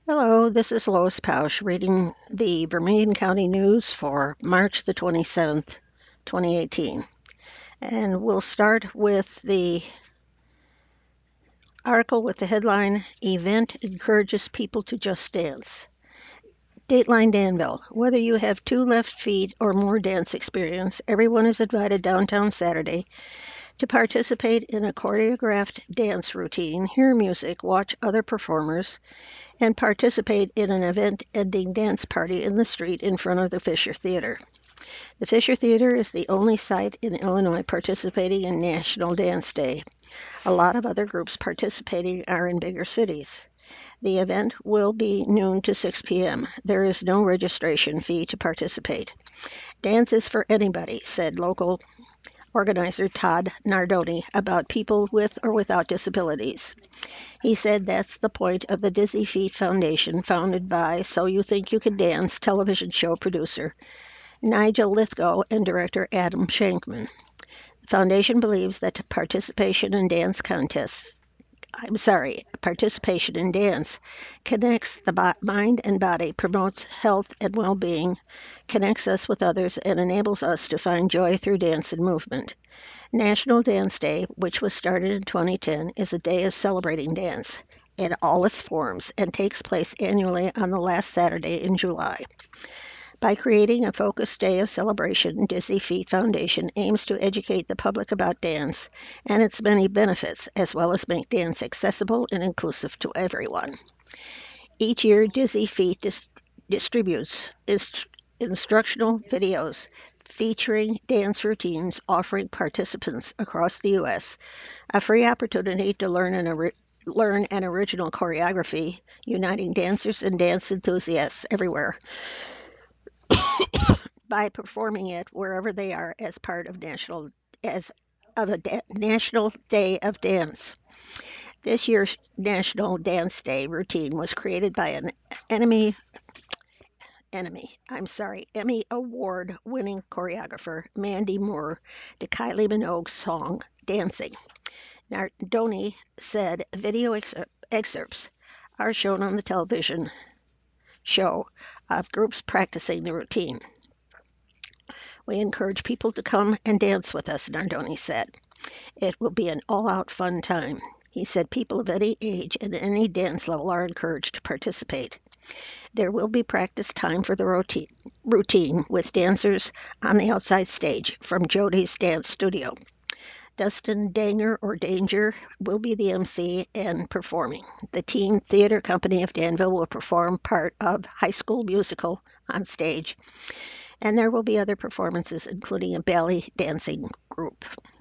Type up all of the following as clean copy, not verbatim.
Hello, this is Lois Pausch reading the Vermilion County News for March the 27th, 2018. And we'll start with the article with the headline, Event Encourages People to Just Dance. Dateline Danville. Whether you have two left feet or more dance experience, everyone is invited downtown Saturday to participate in a choreographed dance routine, hear music, watch other performers, and participate in an event-ending dance party in the street in front of the Fisher Theater. The Fisher Theater is the only site in Illinois participating in National Dance Day. A lot of other groups participating are in bigger cities. The event will be noon to 6 p.m. There is no registration fee to participate. Dance is for anybody, said local organizer Todd Nardoni about people with or without disabilities. He said that's the point of the Dizzy Feet Foundation, founded by So You Think You Can Dance television show producer Nigel Lithgow and director Adam Shankman. The foundation believes that participation in dance connects the mind and body, promotes health and well-being, connects us with others, and enables us to find joy through dance and movement. National Dance Day, which was started in 2010, is a day of celebrating dance in all its forms and takes place annually on the last Saturday in July. By creating a focused day of celebration, Dizzy Feet Foundation aims to educate the public about dance and its many benefits, as well as make dance accessible and inclusive to everyone. Each year, Dizzy Feet distributes instructional videos featuring dance routines, offering participants across the U.S. a free opportunity to learn an original choreography, uniting dancers and dance enthusiasts everywhere by performing it wherever they are as part of National Day of Dance. This year's National Dance Day routine was created by an Emmy Award winning choreographer Mandy Moore to Kylie Minogue's song Dancing. Nardoni said video excerpts are shown on the television show of groups practicing the routine. We encourage people to come and dance with us, Nardoni said. It will be an all-out fun time. He said people of any age and any dance level are encouraged to participate. There will be practice time for the routine with dancers on the outside stage from Jody's Dance Studio. Dustin Danger will be the MC and performing. The Teen Theater Company of Danville will perform part of High School Musical on stage, and there will be other performances, including a ballet dancing group.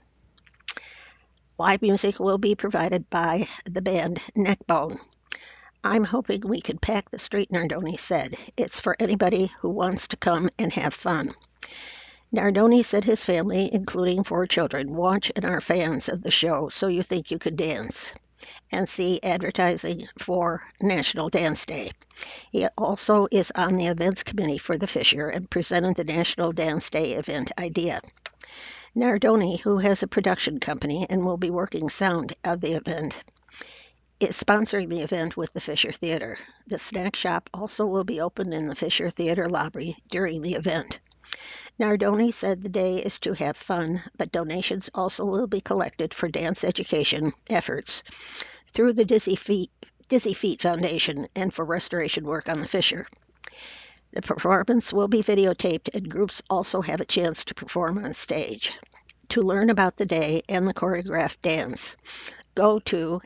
Live music will be provided by the band Neckbone. I'm hoping we can pack the street, Nardoni said. It's for anybody who wants to come and have fun. Nardoni said his family, including 4 children, watch and are fans of the show So You Think You Could Dance and see advertising for National Dance Day. He also is on the events committee for the Fisher and presented the National Dance Day event idea. Nardoni, who has a production company and will be working sound of the event, is sponsoring the event with the Fisher Theater. The snack shop also will be open in the Fisher Theater lobby during the event. Nardoni said the day is to have fun, but donations also will be collected for dance education efforts through the Dizzy Feet Foundation and for restoration work on the Fisher. The performance will be videotaped and groups also have a chance to perform on stage. To learn about the day and the choreographed dance, go to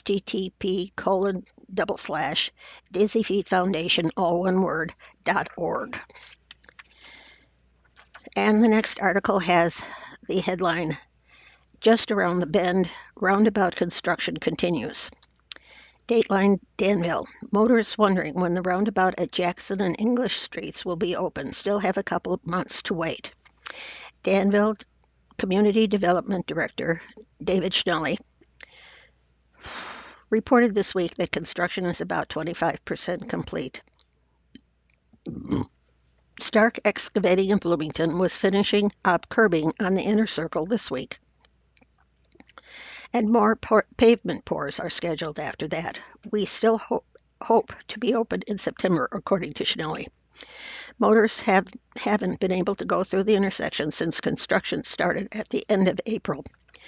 http://dizzyfeetfoundation, all one word, .org. And the next article has the headline, Just Around the Bend, Roundabout Construction Continues. Dateline Danville. Motorists wondering when the roundabout at Jackson and English Streets will be open still have a couple of months to wait. Danville Community Development Director David Schnelly reported this week that construction is about 25% complete. Stark Excavating in Bloomington was finishing up curbing on the inner circle this week, and more pavement pours are scheduled after that. We still hope to be open in September, according to Schnelly. Motorists haven't been able to go through the intersection since construction started at the end of April.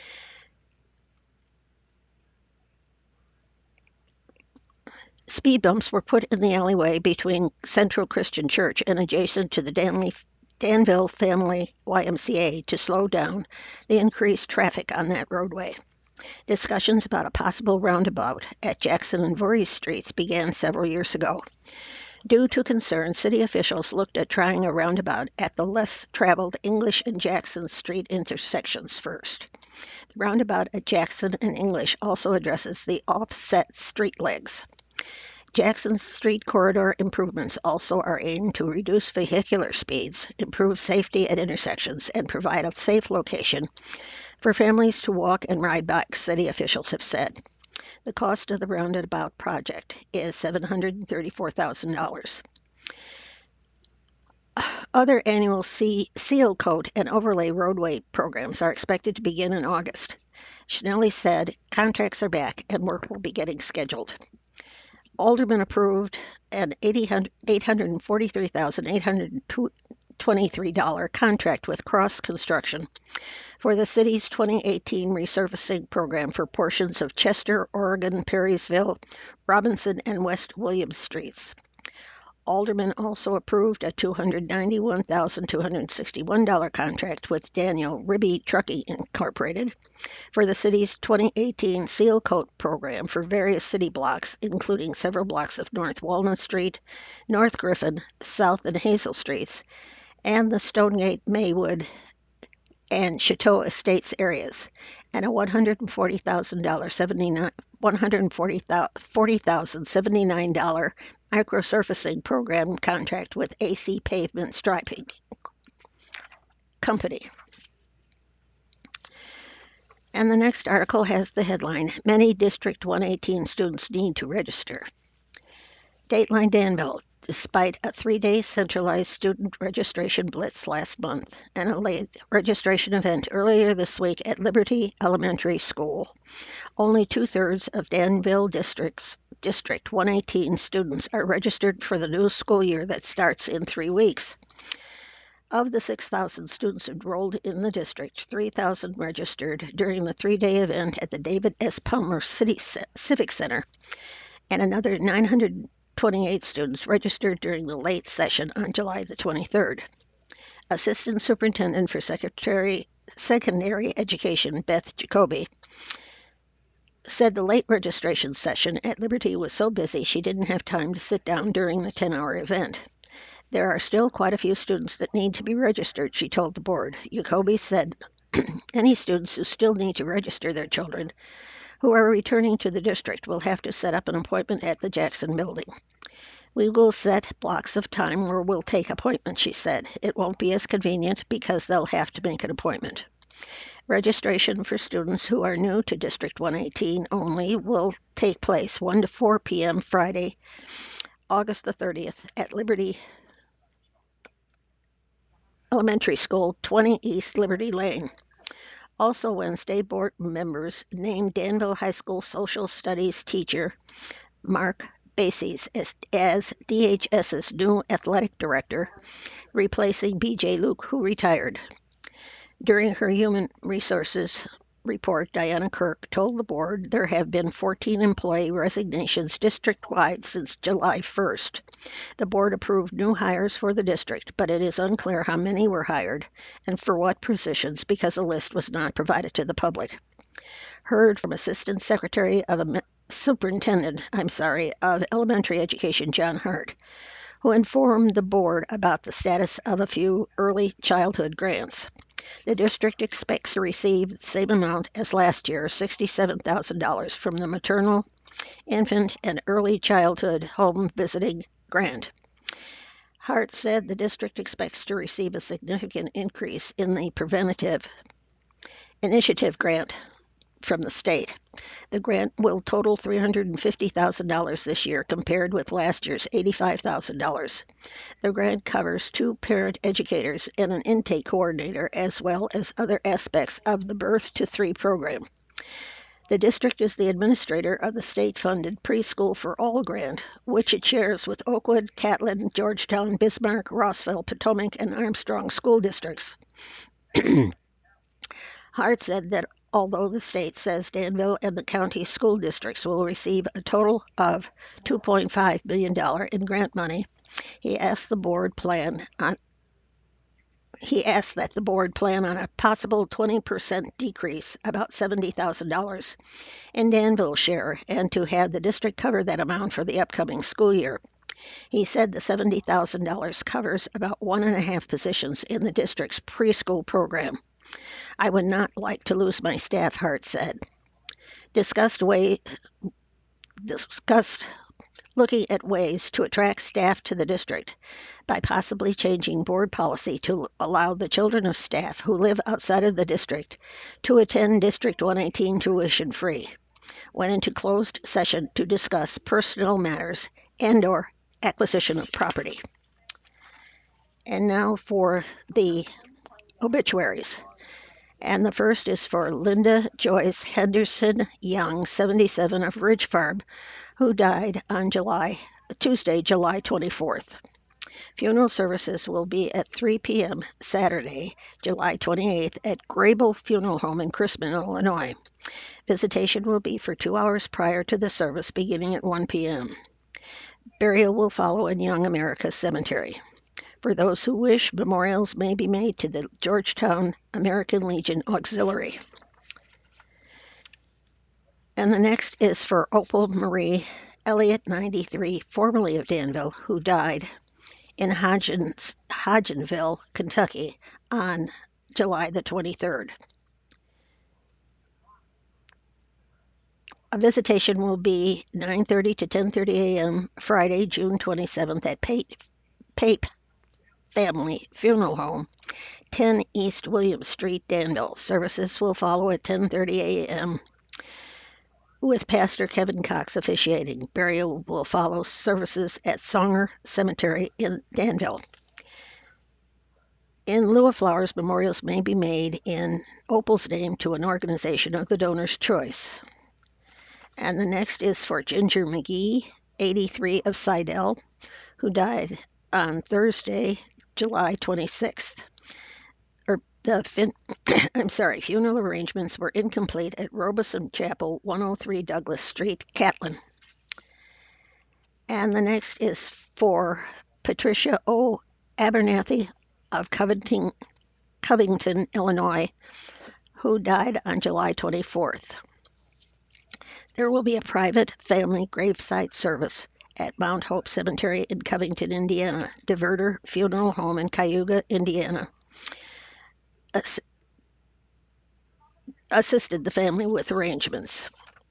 Speed bumps were put in the alleyway between Central Christian Church and adjacent to the Danville Family YMCA to slow down the increased traffic on that roadway. Discussions about a possible roundabout at Jackson and Voorhees Streets began several years ago. Due to concern, city officials looked at trying a roundabout at the less-traveled English and Jackson Street intersections first. The roundabout at Jackson and English also addresses the offset street legs. Jackson Street corridor improvements also are aimed to reduce vehicular speeds, improve safety at intersections, and provide a safe location for families to walk and ride bikes, city officials have said. The cost of the roundabout project is $734,000. Other annual seal coat and overlay roadway programs are expected to begin in August. Schnelly said contracts are back and work will be getting scheduled. Alderman approved an $843,823 contract with Cross Construction for the city's 2018 resurfacing program for portions of Chester, Oregon, Perrysville, Robinson, and West Williams Streets. Alderman also approved a $291,261 contract with Daniel Ribby Trucking Incorporated for the city's 2018 Seal Coat program for various city blocks, including several blocks of North Walnut Street, North Griffin, South and Hazel Streets, and the Stonegate, Maywood, and Chateau Estates areas, and a $140,079 microsurfacing program contract with AC Pavement Striping Company. And the next article has the headline, Many District 118 Students Need to Register. Dateline Danville, despite a 3-day centralized student registration blitz last month and a late registration event earlier this week at Liberty Elementary School, only 2/3 of Danville District 118 students are registered for the new school year that starts in 3 weeks. Of the 6,000 students enrolled in the district, 3,000 registered during the 3-day event at the David S. Palmer Civic Center, and another 928 students registered during the late session on July the 23rd. Assistant Superintendent for Secondary Education, Beth Jacoby, said the late registration session at Liberty was so busy she didn't have time to sit down during the 10-hour event. There are still quite a few students that need to be registered, she told the board. Jacoby said any students who still need to register their children who are returning to the district will have to set up an appointment at the Jackson building. We will set blocks of time where we'll take appointments, she said. It won't be as convenient because they'll have to make an appointment. Registration for students who are new to District 118 only will take place 1 to 4 p.m. Friday, August the 30th at Liberty Elementary School, 20 East Liberty Lane. Also Wednesday, board members named Danville High School Social Studies teacher Mark Bases as DHS's new athletic director, replacing B.J. Luke, who retired. During her Human Resources report, Diana Kirk told the board there have been 14 employee resignations district-wide since July 1st. The board approved new hires for the district, but it is unclear how many were hired and for what positions because a list was not provided to the public. Heard from Assistant Secretary of Superintendent of Elementary Education, John Hart, who informed the board about the status of a few early childhood grants. The district expects to receive the same amount as last year, $67,000 from the Maternal, Infant, and Early Childhood Home Visiting Grant. Hart said the district expects to receive a significant increase in the Preventative Initiative Grant from the state. The grant will total $350,000 this year compared with last year's $85,000. The grant covers 2 parent educators and an intake coordinator as well as other aspects of the Birth to 3 program. The district is the administrator of the state-funded Preschool for All grant, which it shares with Oakwood, Catlin, Georgetown, Bismarck, Rossville, Potomac, and Armstrong school districts. Hart said that although the state says Danville and the county school districts will receive a total of $2.5 billion in grant money, he asked that the board plan on a possible 20% decrease, about $70,000, in Danville's share, and to have the district cover that amount for the upcoming school year. He said the $70,000 covers about 1.5 positions in the district's preschool program. I would not like to lose my staff, Hart said. Discussed looking at ways to attract staff to the district by possibly changing board policy to allow the children of staff who live outside of the district to attend District 118 tuition free. Went into closed session to discuss personnel matters and/or acquisition of property. And now for the obituaries. And the first is for Linda Joyce Henderson Young, 77, of Ridge Farm, who died on Tuesday, July 24th. Funeral services will be at 3 p.m. Saturday, July 28th at Grable Funeral Home in Crispin, Illinois. Visitation will be for 2 hours prior to the service beginning at 1 p.m. Burial will follow in Young America Cemetery. For those who wish, memorials may be made to the Georgetown American Legion Auxiliary. And the next is for Opal Marie Elliott, 93, formerly of Danville, who died in Hodgenville, Kentucky, on July the 23rd. A visitation will be 9:30 to 10:30 a.m. Friday, June 27th at Pape Family Funeral Home, 10 East William Street, Danville. Services will follow at 10:30 a.m. with Pastor Kevin Cox officiating. Burial will follow services at Songer Cemetery in Danville. In lieu of flowers, memorials may be made in Opal's name to an organization of the donor's choice. And the next is for Ginger McGee, 83, of Sidell, who died on Thursday, July 26th. Funeral arrangements were incomplete at Robeson Chapel, 103 Douglas Street, Catlin. And the next is for Patricia O. Abernathy of Covington, Illinois, who died on July 24th. There will be a private family gravesite service at Mount Hope Cemetery in Covington, Indiana. Diverter Funeral Home in Cayuga, Indiana, assisted the family with arrangements.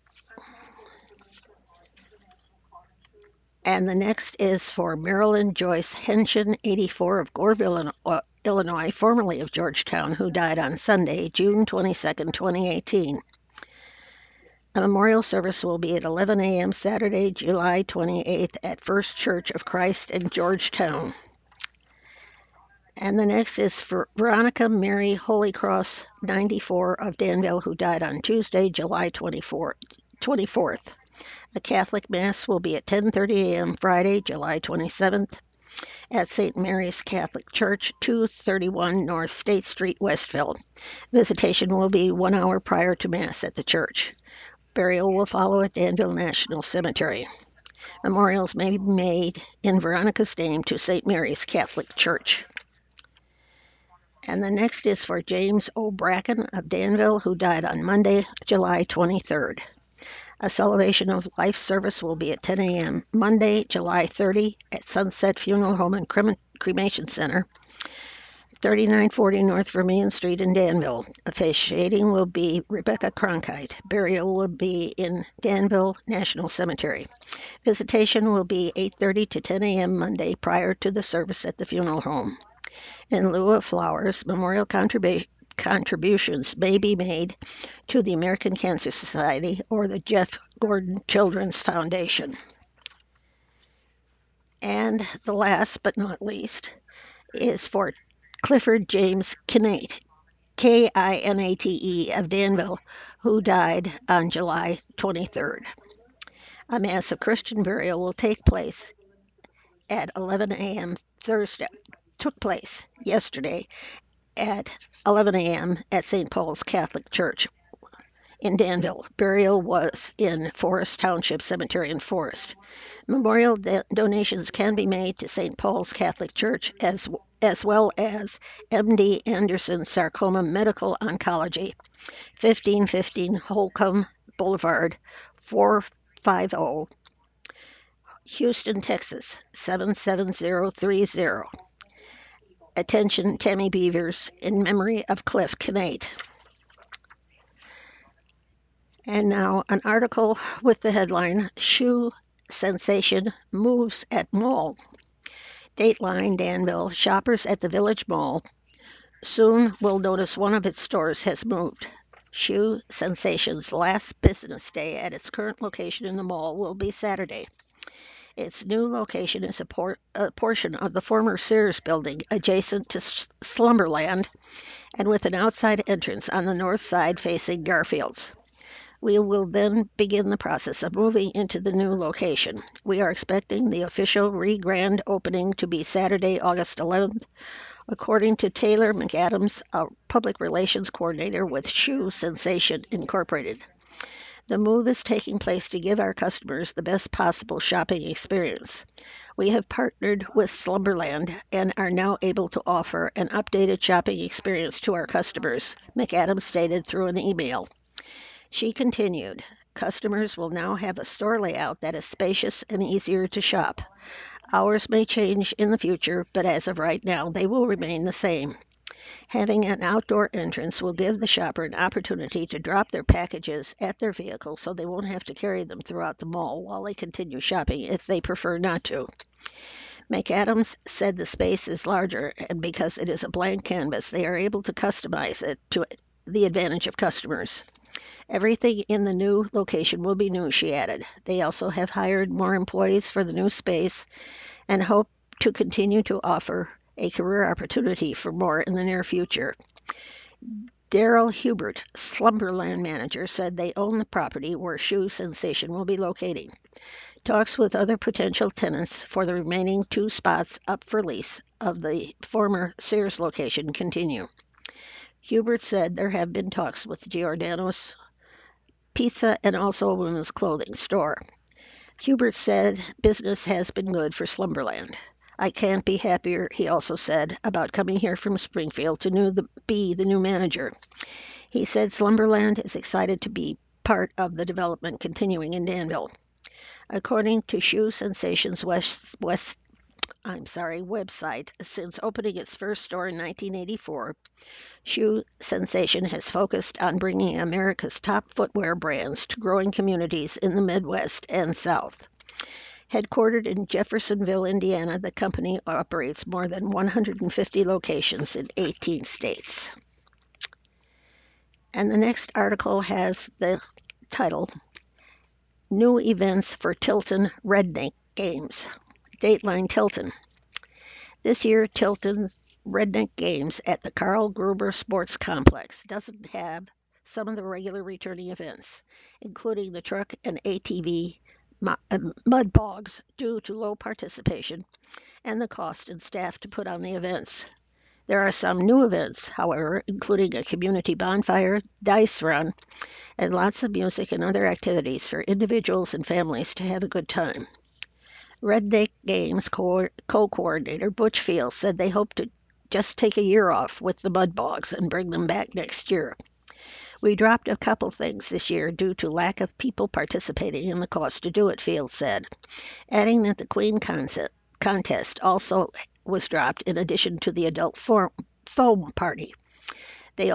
And the next is for Marilyn Joyce Henshin, 84, of Goreville, Illinois, formerly of Georgetown, who died on Sunday, June 22, 2018. A memorial service will be at 11 a.m. Saturday, July 28th at First Church of Christ in Georgetown. And the next is for Veronica Mary Holycross, 94, of Danville, who died on Tuesday, July 24th. A Catholic Mass will be at 10:30 a.m. Friday, July 27th at St. Mary's Catholic Church, 231 North State Street, Westville. Visitation will be 1 hour prior to Mass at the church. Burial will follow at Danville National Cemetery. Memorials may be made in Veronica's name to St. Mary's Catholic Church. And the next is for James O. Bracken of Danville, who died on Monday, July 23rd. A celebration of life service will be at 10 a.m. Monday, July 30 at Sunset Funeral Home and Cremation Center, 3940 North Vermillion Street in Danville. Officiating will be Rebecca Cronkite. Burial will be in Danville National Cemetery. Visitation will be 8:30 to 10 a.m. Monday prior to the service at the funeral home. In lieu of flowers, memorial contributions may be made to the American Cancer Society or the Jeff Gordon Children's Foundation. And the last but not least is for Clifford James Kinate, Kinate of Danville, who died on July 23rd. A mass of Christian burial will take place at 11 a.m. Thursday. Took place yesterday at 11 a.m. at St. Paul's Catholic Church in Danville. Burial was in Forest Township Cemetery in Forest. Memorial donations can be made to St. Paul's Catholic Church as well as MD Anderson Sarcoma Medical Oncology, 1515 Holcomb Boulevard, 450, Houston, Texas, 77030. Attention, Tammy Beavers, in memory of Cliff Kinate. And now an article with the headline, Shoe Sensation Moves at Mall. Dateline Danville, shoppers at the Village Mall soon will notice one of its stores has moved. Shoe Sensation's last business day at its current location in the mall will be Saturday. Its new location is a portion of the former Sears building adjacent to Slumberland and with an outside entrance on the north side facing Garfield's. We will then begin the process of moving into the new location. We are expecting the official re-grand opening to be Saturday, August 11th, according to Taylor McAdams, a public relations coordinator with Shoe Sensation Incorporated. The move is taking place to give our customers the best possible shopping experience. We have partnered with Slumberland and are now able to offer an updated shopping experience to our customers, McAdams stated through an email. She continued, customers will now have a store layout that is spacious and easier to shop. Hours may change in the future, but as of right now, they will remain the same. Having an outdoor entrance will give the shopper an opportunity to drop their packages at their vehicle so they won't have to carry them throughout the mall while they continue shopping if they prefer not to. McAdams said the space is larger, and because it is a blank canvas, they are able to customize it to the advantage of customers. Everything in the new location will be new, she added. They also have hired more employees for the new space and hope to continue to offer a career opportunity for more in the near future. Daryl Hubert, Slumberland manager, said they own the property where Shoe Sensation will be locating. Talks with other potential tenants for the remaining 2 spots up for lease of the former Sears location continue. Hubert said there have been talks with Giordano's Pizza and also a women's clothing store. Hubert said business has been good for Slumberland. I can't be happier, he also said, about coming here from Springfield to be the new manager. He said Slumberland is excited to be part of the development continuing in Danville. According to Shoe Sensation's website, since opening its first store in 1984, Shoe Sensation has focused on bringing America's top footwear brands to growing communities in the Midwest and South. Headquartered in Jeffersonville, Indiana, the company operates more than 150 locations in 18 states. And the next article has the title, New Events for Tilton Redneck Games. Dateline Tilton. This year, Tilton's Redneck Games at the Carl Gruber Sports Complex doesn't have some of the regular returning events, including the truck and ATV mud bogs due to low participation and the cost and staff to put on the events. There are some new events, however, including a community bonfire, dice run, and lots of music and other activities for individuals and families to have a good time. Redneck Games co-coordinator Butch Fields said they hope to just take a year off with the mud bogs and bring them back next year. We dropped a couple things this year due to lack of people participating and the cost to do it, Fields said, adding that the Queen contest also was dropped in addition to the adult foam party. They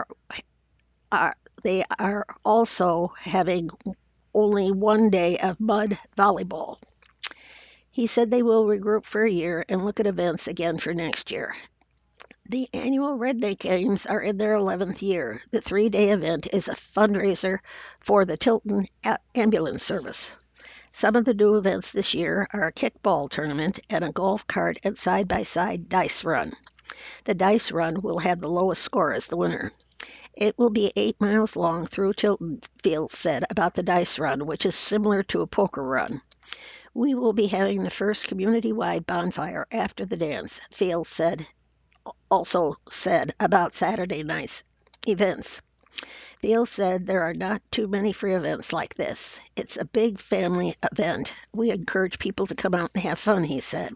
are also having only one day of mud volleyball. He said they will regroup for a year and look at events again for next year. The annual Redneck Games are in their 11th year. The 3-day event is a fundraiser for the Tilton Ambulance Service. Some of the new events this year are a kickball tournament and a golf cart and side-by-side dice run. The dice run will have the lowest score as the winner. It will be 8 miles long through Tilton, Fields said about the dice run, which is similar to a poker run. We will be having the first community-wide bonfire after the dance, Fields also said about Saturday night's events. Fields said there are not too many free events like this. It's a big family event. We encourage people to come out and have fun, he said.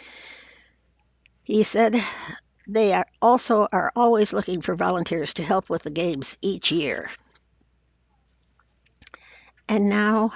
He said they are always looking for volunteers to help with the games each year. And now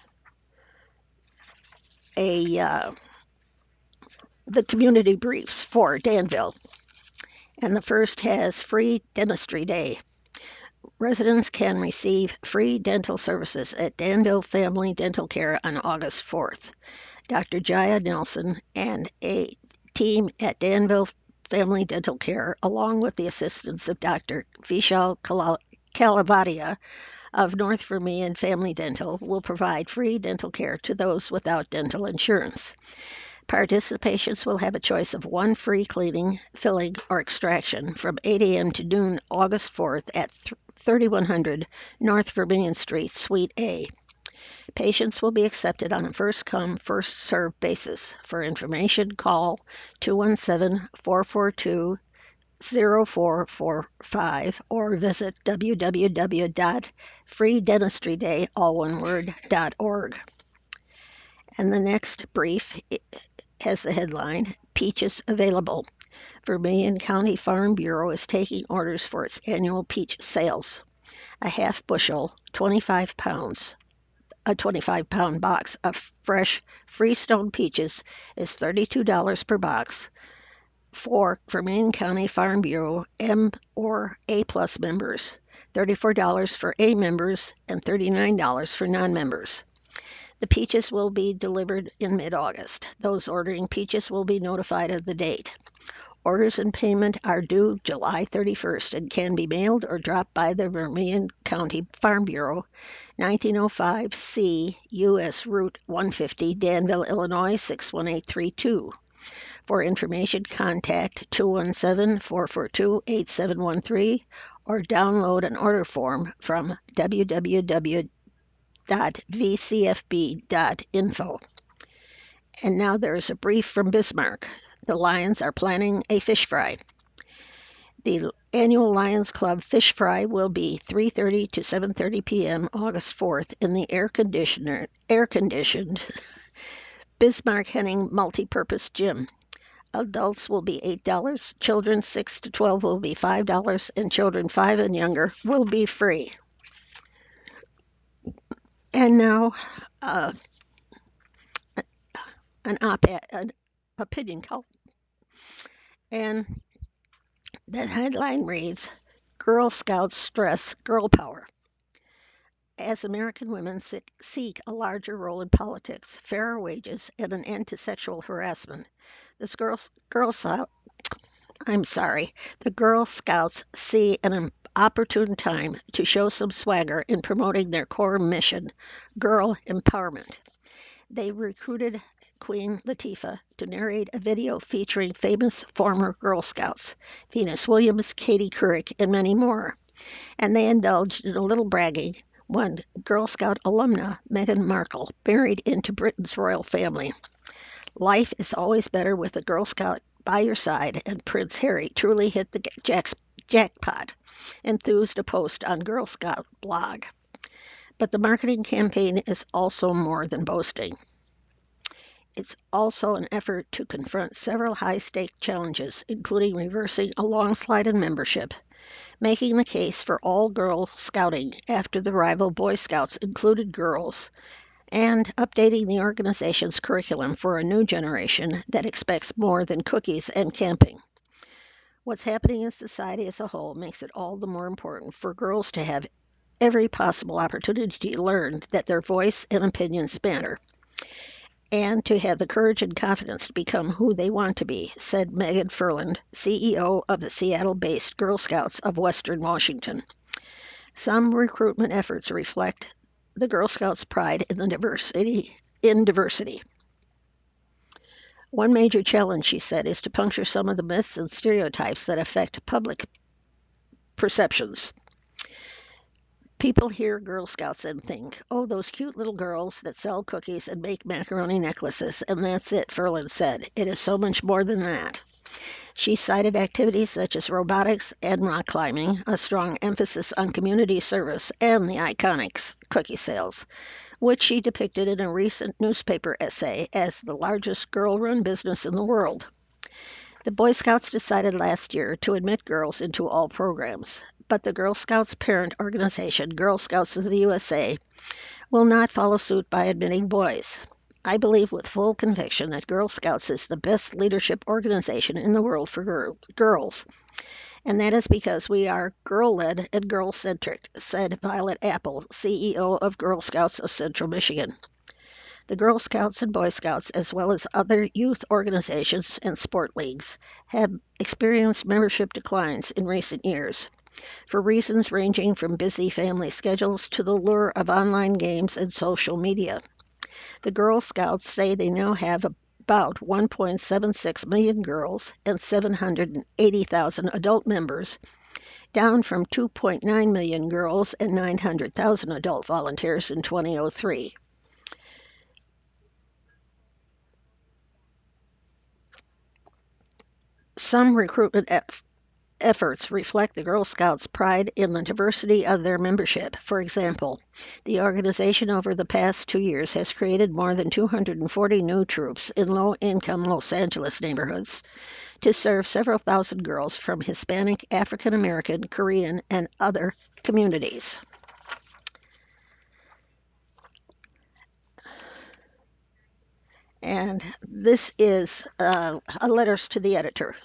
the community briefs for Danville. And the first has Free Dentistry Day. Residents can receive free dental services at Danville Family Dental Care on August 4th. Dr. Jaya Nelson and a team at Danville Family Dental Care, along with the assistance of Dr. Vishal Kalavadia of North Vermilion Family Dental, will provide free dental care to those without dental insurance. Participants will have a choice of one free cleaning, filling, or extraction from 8 a.m. to noon August 4th at 3100 North Vermilion Street, Suite A. Patients will be accepted on a first-come, first-served basis. For information, call 217-442-0445 or visit www.freedentistryday.org. And the next brief has the headline, Peaches Available. Vermilion County Farm Bureau is taking orders for its annual peach sales. A half bushel, 25 pounds, a 25-pound box of fresh Freestone peaches is $32 per box for Vermilion County Farm Bureau M or A-plus members, $34 for A members, and $39 for non-members. The peaches will be delivered in mid-August. Those ordering peaches will be notified of the date. Orders and payment are due July 31st and can be mailed or dropped by the Vermilion County Farm Bureau, 1905 C. U.S. Route 150, Danville, Illinois 61832. For information, contact 217-442-8713 or download an order form from www.vcfb.info. And now there is a brief from Bismarck. The Lions are planning a fish fry. The annual Lions Club Fish Fry will be 3:30 to 7:30 p.m. August 4th in the air-conditioned Bismarck Henning Multipurpose Gym. Adults will be $8, children 6 to 12 will be $5, and children 5 and younger will be free. And now an opinion column. And the headline reads, Girl Scouts stress girl power. As American women seek a larger role in politics, fairer wages, and an end to sexual harassment, the Girl Scouts see an opportune time to show some swagger in promoting their core mission, girl empowerment. They recruited Queen Latifah to narrate a video featuring famous former Girl Scouts, Venus Williams, Katie Couric, and many more. And they indulged in a little bragging when Girl Scout alumna Meghan Markle married into Britain's royal family. Life is always better with a Girl Scout by your side, and Prince Harry truly hit the jackpot, enthused a post on Girl Scout blog. But the marketing campaign is also more than boasting. It's also an effort to confront several high-stake challenges, including reversing a long slide in membership, making the case for all-girl scouting after the rival Boy Scouts included girls, and updating the organization's curriculum for a new generation that expects more than cookies and camping. What's happening in society as a whole makes it all the more important for girls to have every possible opportunity to learn that their voice and opinions matter, and to have the courage and confidence to become who they want to be, said Megan Ferland, CEO of the Seattle-based Girl Scouts of Western Washington. Some recruitment efforts reflect the Girl Scouts' pride in diversity. One major challenge, she said, is to puncture some of the myths and stereotypes that affect public perceptions. People hear Girl Scouts and think, oh, those cute little girls that sell cookies and make macaroni necklaces, and that's it, Ferland said. It is so much more than that. She cited activities such as robotics and rock climbing, a strong emphasis on community service, and the iconic cookie sales, which she depicted in a recent newspaper essay as the largest girl-run business in the world. The Boy Scouts decided last year to admit girls into all programs, but the Girl Scouts parent organization, Girl Scouts of the USA, will not follow suit by admitting boys. I believe with full conviction that Girl Scouts is the best leadership organization in the world for girls, and that is because we are girl-led and girl-centric, said Violet Apple, CEO of Girl Scouts of Central Michigan. The Girl Scouts and Boy Scouts, as well as other youth organizations and sport leagues, have experienced membership declines in recent years, for reasons ranging from busy family schedules to the lure of online games and social media. The Girl Scouts say they now have about 1.76 million girls and 780,000 adult members, down from 2.9 million girls and 900,000 adult volunteers in 2003. Some recruitment efforts reflect the Girl Scouts' pride in the diversity of their membership. For example, the organization over the past 2 years has created more than 240 new troops in low-income Los Angeles neighborhoods to serve several thousand girls from Hispanic, African American, Korean, and other communities. And this is a letter to the editor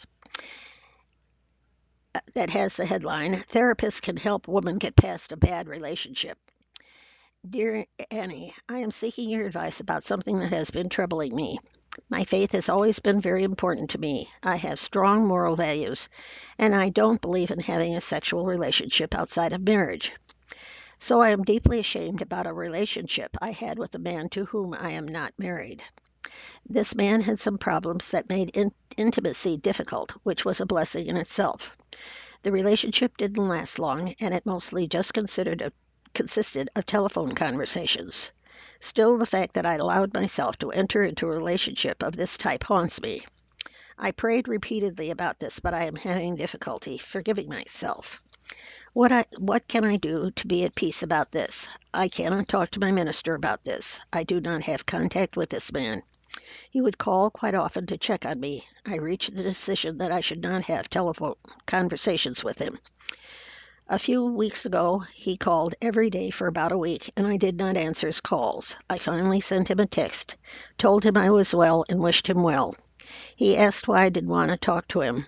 that has the headline, Therapists Can Help Women Get Past a Bad Relationship. Dear Annie, I am seeking your advice about something that has been troubling me. My faith has always been very important to me. I have strong moral values, and I don't believe in having a sexual relationship outside of marriage. So I am deeply ashamed about a relationship I had with a man to whom I am not married. This man had some problems that made intimacy difficult, which was a blessing in itself. The relationship didn't last long, and it mostly just consisted of telephone conversations. Still, the fact that I allowed myself to enter into a relationship of this type haunts me. I prayed repeatedly about this, but I am having difficulty forgiving myself. What can I do to be at peace about this? I cannot talk to my minister about this. I do not have contact with this man. He would call quite often to check on me. I reached the decision that I should not have telephone conversations with him. A few weeks ago, he called every day for about a week, and I did not answer his calls. I finally sent him a text, told him I was well, and wished him well. He asked why I didn't want to talk to him.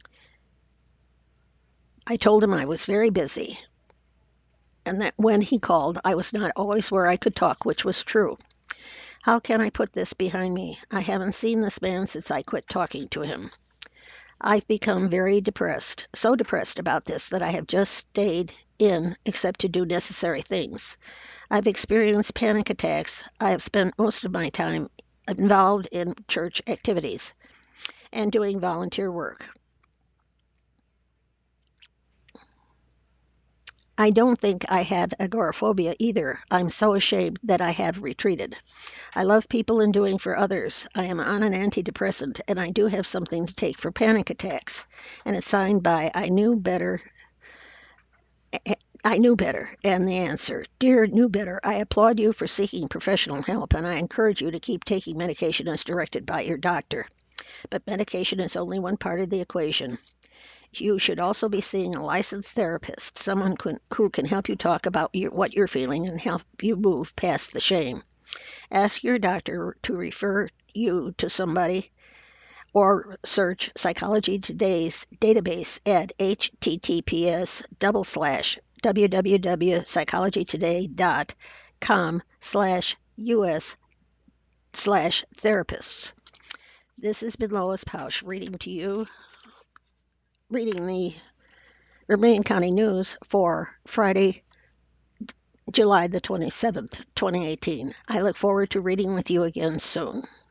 I told him I was very busy, and that when he called, I was not always where I could talk, which was true. How can I put this behind me? I haven't seen this man since I quit talking to him. I've become very depressed, so depressed about this that I have just stayed in except to do necessary things. I've experienced panic attacks. I have spent most of my time involved in church activities and doing volunteer work. I don't think I have agoraphobia either. I'm so ashamed that I have retreated. I love people and doing for others. I am on an antidepressant, and I do have something to take for panic attacks. And it's signed by I knew better. And the answer, Dear Knew Better, I applaud you for seeking professional help, and I encourage you to keep taking medication as directed by your doctor. But medication is only one part of the equation. You should also be seeing a licensed therapist, someone who can help you talk about what you're feeling and help you move past the shame. Ask your doctor to refer you to somebody or search Psychology Today's database at https://www.psychologytoday.com/us/therapists. This has been Lois Pausch reading the Vermilion County News for Friday, July the 27th, 2018. I look forward to reading with you again soon.